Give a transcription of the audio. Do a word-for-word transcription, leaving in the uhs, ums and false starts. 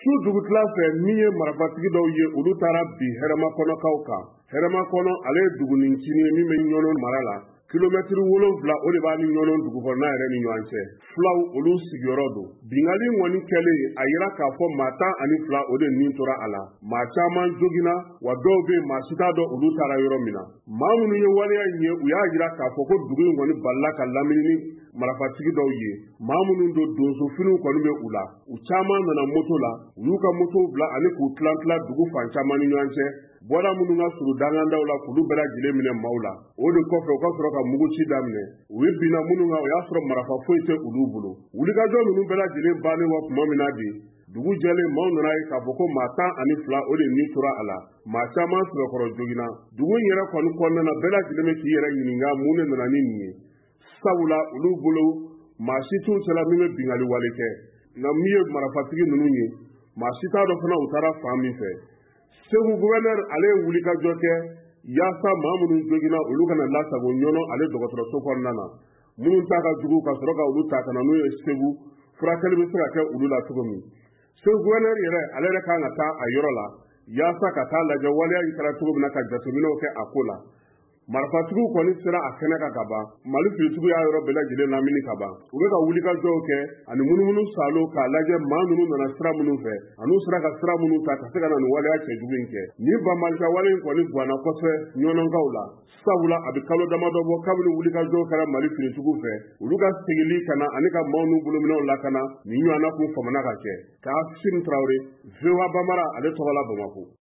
su dugutila fɛ min ye marifatigi dɔw ye olu taara bi hɛrɛma kɔnɔkaw kan. hɛrɛma kɔnɔ ale ye dugu nin cini ye min bɛ ɲɔnɔ mara la. kilomɛtiri wolonwula o de b'a ni ɲɔnɔ dugu kɔnɔna yɛrɛ ni ɲɔgɔn cɛ. Fulaw olu sigiyɔrɔ don. Bingali ŋɔni kɛlen a yira k'a fɔ maa tan ani fila o de nin tora a la. Maa caman jogina wa dɔw bɛ maa si t'a dɔn olu taara yɔrɔ min na. Maa minnu ye waleya in ye u y'a yira k'a fɔ ko dugu in kɔni balila ka lamini ni marifatigi dɔw ye. Maa minnu don donsofiniw kɔni bɛ u la. U caman nana moto la. U y'u ka motow bila ani k'u tilan tilan dugu fan caman ni ɲɔgɔn cɛ. Bɔra minnu ka suru dangandaw la k'olu bɛɛ lajɛlen minɛ maaw la. O de kɔfɛ u ka sɔrɔ ka muguci daminɛ. U ye binna minnu kan o y'a sɔrɔ marifa foyi tɛ olu bolo. Wulikajɔ ninnu bɛɛ lajɛlen bannen wa tuma min na bi dugu jɛlen maaw nana ye k'a fɔ ko maa tan ani fila o de nin tora a la. Maa caman sɛbɛkɔrɔ jogina. Dugu in yɛrɛ kɔni kɔnɔna na bɛɛ lajɛlen bɛ k'i yɛrɛ ɲininka mun de nana ni nin ye. Sabula olu bolo maa si t'u cɛla min bɛ bingali wale kɛ. Nka min ye marifatigi ninnu ye maa si t'a dɔn fana u taara fan min fɛ. Segu gouverneur ale ye wulikajɔ kɛ yaasa maa minnu jogina olu kana lasago ɲɔnɔ ale dɔgɔtɔrɔso kɔnɔna na. Minnu ta ka jugu ka sɔrɔ ka olu ta kana n'u ye Segu furakɛli bɛ se ka kɛ olu la cogo min. Segu gouverneur yɛrɛ ale yɛrɛ kan ka taa a yɔrɔ la yaasa ka taa lajɛ waleya in kɛra cogo min na ka jateminɛw kɛ a ko la. Marifatigiw kɔni sera a kɛnɛ kan ka ban. Mali finitigiw y'a yɔrɔ bɛɛ lajɛlen lamini ka ban. U bɛ ka wulikajɔw kɛ ani munumunu salo k'a lajɛ maa minnu nana sira minnu fɛ an'u sera ka sira minnu ta ka se ka na nin waleya cɛjugu in kɛ. Ni banbalika wale in kɔni guwanna kosɛbɛ ɲɔnɔnkaw la. Sabula a bɛ kalo damadɔ bɔ kabini wulikajɔw kɛra Mali finitigiw fɛ. Olu ka segili ka na ani ka maaw n'u bolominɛw lakana nin ɲɔgɔnna kun famana ka kɛ. K'a Sini Tarawele, V O A Bambara ale tɔgɔ la Bamako.